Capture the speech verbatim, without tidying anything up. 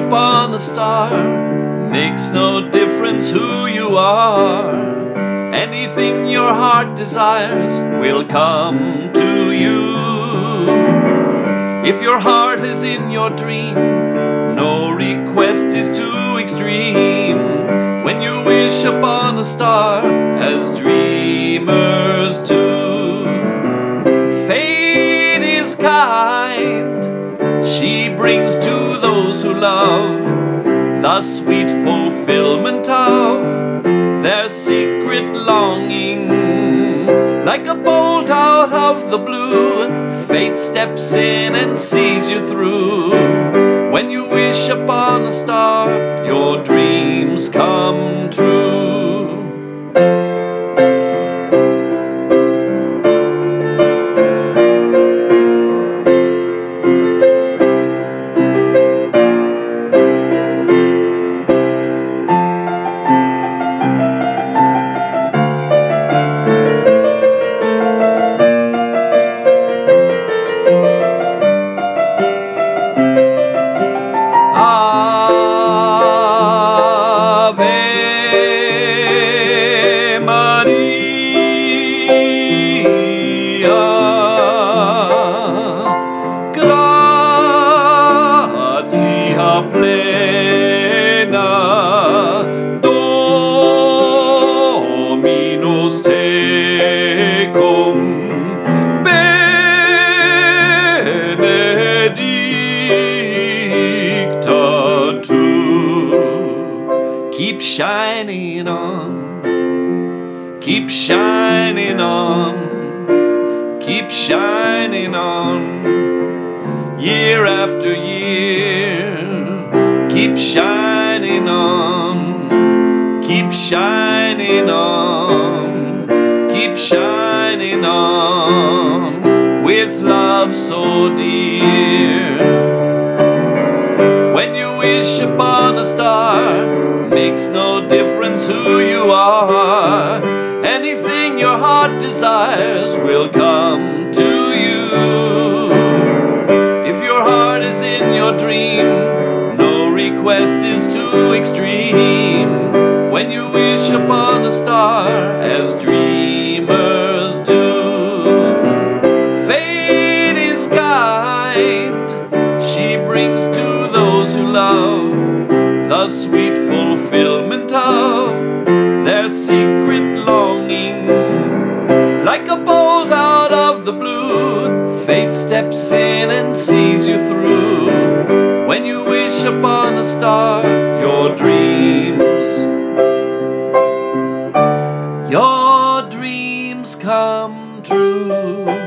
upon a star, makes no difference who you are. Anything your heart desires will come to you. If your heart is in your dream, no request is too extreme. When you wish upon a star, as dreamers do. Fate is kind, she brings to those who love the sweet fulfillment of their secret longing. Like a bolt out of the blue, fate steps in and sees you through. When you wish upon a star, your dreams come true. Plena Dominus tecum benedicta tu. Keep shining on, keep shining on, keep shining on, year after year. Keep shining on, keep shining on, keep shining on, with love so dear. When you wish upon a star, makes no difference who you are. Anything your heart desires will come to you. If your heart is in your dream, request is too extreme. When you wish upon a star, as dreamers do. Fate is kind, she brings to those who love the sweet fulfillment of their secret longing. Like a bolt out of the blue, fate steps in and sees you through. When you wish upon a star, your dreams, your dreams come true.